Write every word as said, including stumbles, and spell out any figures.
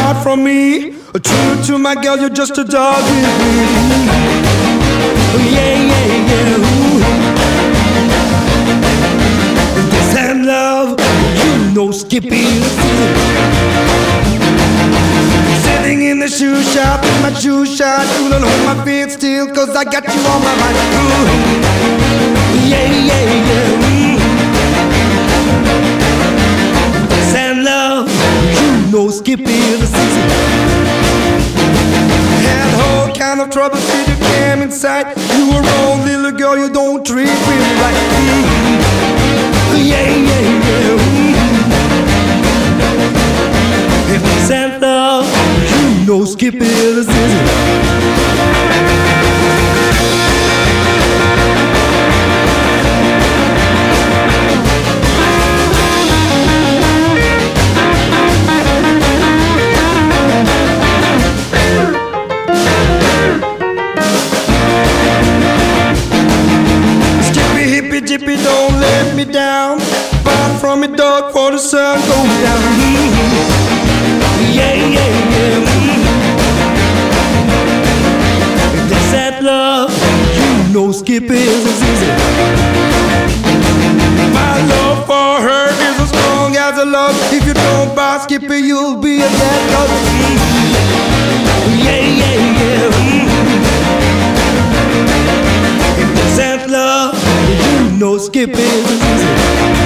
apart from me. True to my girl, you're just a dog with me. Yeah, yeah, yeah. Ooh. This and love, you know Skippy. Sitting in the shoe shop with my shoe shine, you don't hold my feet still, cause I got you on my mind. Ooh. Yeah, yeah, yeah. Ooh. This and love, you know Skippy the season. Had all kind of trouble till you came inside. You were wrong, little girl, you don't treat me right. Mm. Yeah, yeah, yeah. Mm. If it's and love, you know Skippy the season. Jippy, don't let me down. Far from me, dog, for the sun goes down. Mm-hmm. Yeah, yeah, yeah. Mm-hmm. If that's that love, you know Skippy is easy. My love for her is as strong as a love. If you don't buy Skippy, you'll be a dead dog. Mm-hmm. Yeah, yeah, yeah. Mm-hmm. If that's that love, no Skippy.